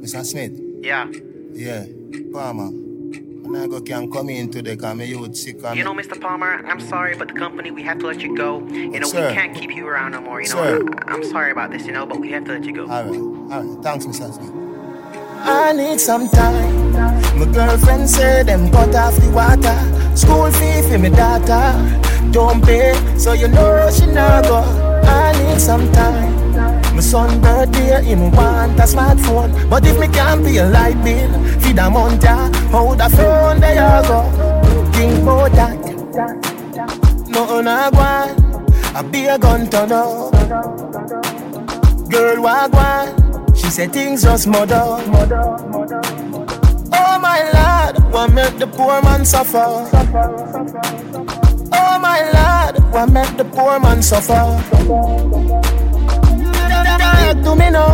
Mr. Smith? Yeah. Yeah, Palmer. I can come in today because my youth sick. You know, Mr. Palmer, I'm sorry, but the company, we have to let you go. You know, Sir. we can't keep you around no more. You know, Sir. I'm sorry about this, you know, but we have to let you go. All right. Thanks, Mr. Smith. I need some time. My girlfriend said them cut off the water. School fee for my daughter. Don't pay, so you know she not go. I need some time. My son birthday, him want a smartphone. But if me can't pay a light bill, feed a month, how the phone there you go. Think about that. Nothing I want. I be a gun turn up. Girl, what want? She said things just murder. Oh my Lord, what make the poor man suffer? Oh my Lord, what make the poor man suffer? To me no.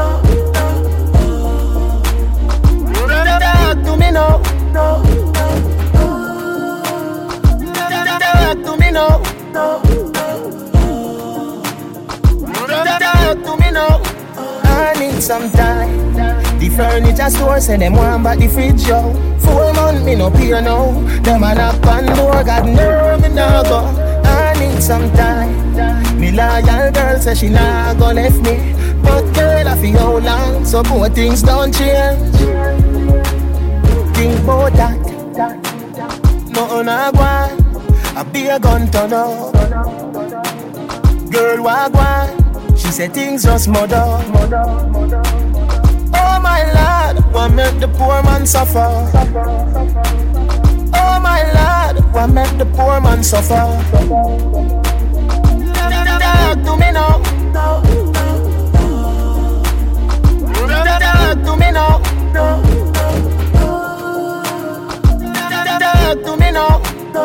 To me no. To me no. To me no. I need some time. The furniture store say them want back the fridge, yo. 4 months me no pay no. Them a knock on door, God know me no go. I need some time. Me loyal girl say she nah go left me. But girl I feel how long, so both things don't change. Think about that. Nothing I want. I be a gun turn up. Girl what want? She said things just murder. Oh my Lord, what make the poor man suffer? Oh my Lord, what make the poor man suffer? To me now. To me now. To me now.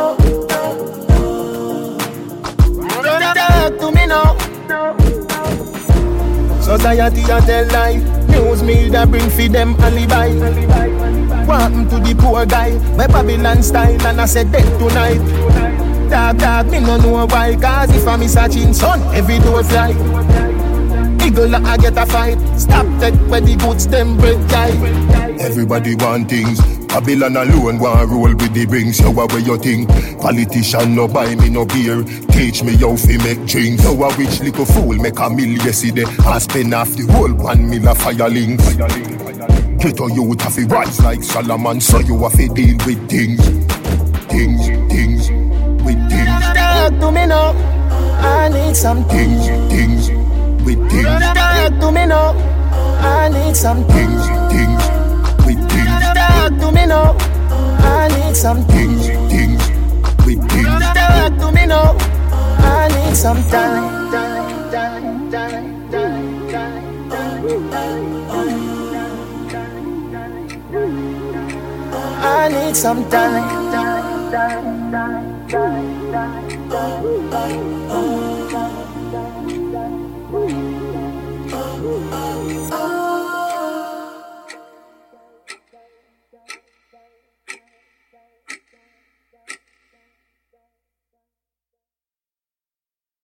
To me now. Society a tell lie. News media bring for them alibi. What happened to the poor guy? My Babylon style and I said dead tonight. Talk, me no know why. Cause if I miss a chin son, every door fly. Eagle I get a fight. Stop take where the goods them break die. Everybody want things. Babylon alone want roll with the rings. So what you think? Politician no buy me no beer. Teach me how fi make drinks. How a rich little fool make a mill yesterday. I spend half the whole 1 mil of fire links. Get a youth have to rise like Solomon. So you have to deal with things. Things with things. Talk to me now. I need some things with things. Talk to me now. I need some things with things. Talk to me now. I need some things with things. Talk to me now. I need some time. I need some time.